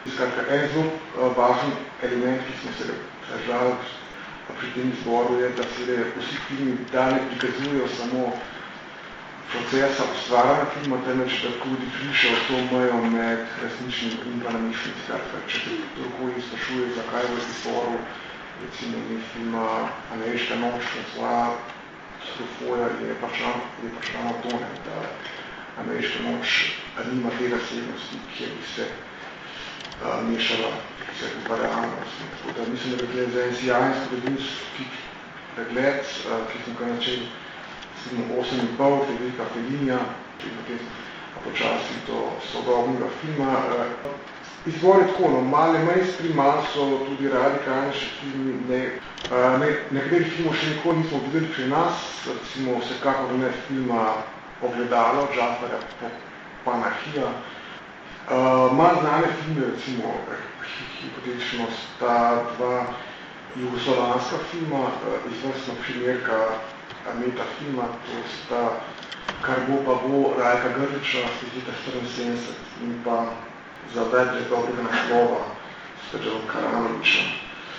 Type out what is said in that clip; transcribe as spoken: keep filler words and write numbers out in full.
Skratka, en zelo važen element, ki smo se držali pri tem izboru, je, da se vsi filmi da ne prikazujejo samo procesa ustvarjanja filma, temveč da tudi pišejo to mejo med resničnim in pa namišljenim. Skratka, če se kdorkoli sprašuje, zakaj v izboru recimo ni filma Ameriška noč, svoja Strofoja je pač ravno to, da Ameriška noč nima te razsebnosti, kjer bi se uh, mešala vse v realnosti. Tako da mislim, da je za en sijajen zgodovinski pregled, uh, ki smo kar načeli osem in pol, te velika Felinija, ki je potem počasi do sodobnega filma. Uh, Izbor je tako, no, male mainstream, malo so tudi radikalnejši filmi, ne, uh, ne, nekaterih filmov še nikoli nismo videli pri nas, recimo vsekakor ne filma Ogledalo, Džafarja Panahija. Uh, manj znane filme, recimo, hipotetično sta dva jugoslovanska filma, uh, izvrstna primerka metafilma, to sta Kar bo pa bo Rajka Grliča, iz leta štiriinsedemdeset in pa Za več dobrega naslova Srđan Karanoviča.